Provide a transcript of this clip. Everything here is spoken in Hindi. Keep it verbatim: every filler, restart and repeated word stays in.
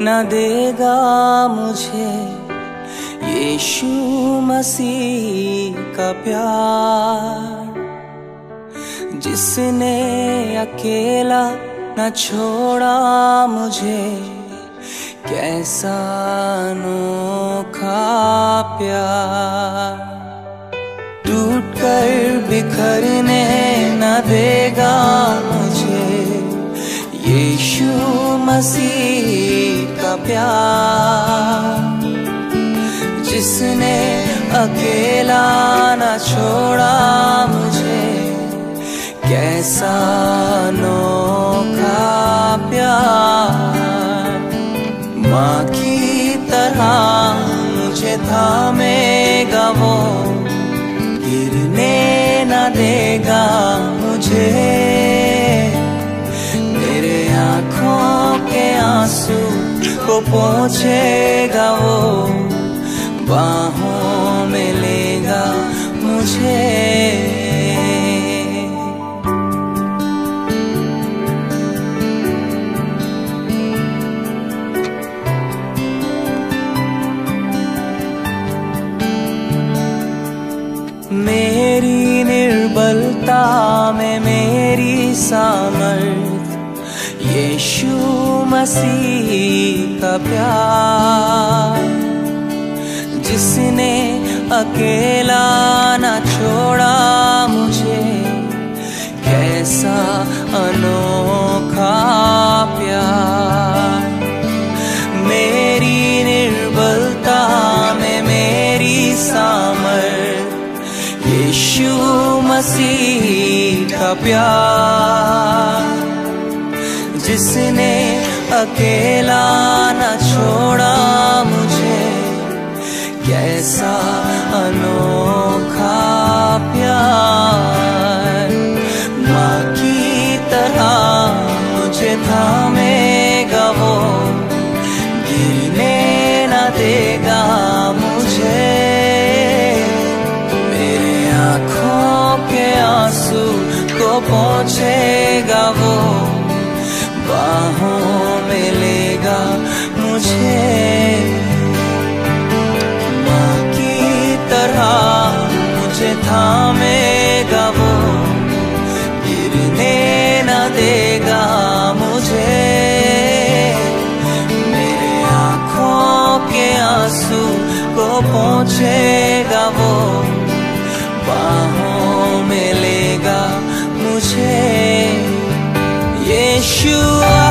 न देगा मुझे यीशु मसीह का प्यार, जिसने अकेला न छोड़ा मुझे। कैसा अनोखा प्यार, टूट कर बिखरने न देगा मुझे यीशु मसीह का प्यार, जिसने अकेला न छोड़ा मुझे। कैसा अनोखा प्यार, माँ की तरह मुझे थामेगा वो, गिरने न देगा मुझे। मेरे आँखों के आंसू को पोंछेगा वो, बाहों में लेगा मुझे। मेरी निर्बलता में मेरी सामर्थ यीशु मसीह का प्यार, जिसने अकेला न छोड़ा मुझे। कैसा अनोखा प्यार, मेरी निर्बलता में मेरी सामर्थ यीशु मसीह का प्यार, जिसने अकेला न छोड़ा मुझे। कैसा अनोखा प्यार, माँ की तरह मुझे थामेगा वो, गिरने न देगा मुझे। आँखों के आंसू को पोंछेगा वो, बाहों में लेगा मुझे। माँ की तरह मुझे थामेगा वो, गिरने न देगा मुझे। मेरे आँखों के आंसू को पोंछेगा वो, बाहों में लेगा मुझे। यीशु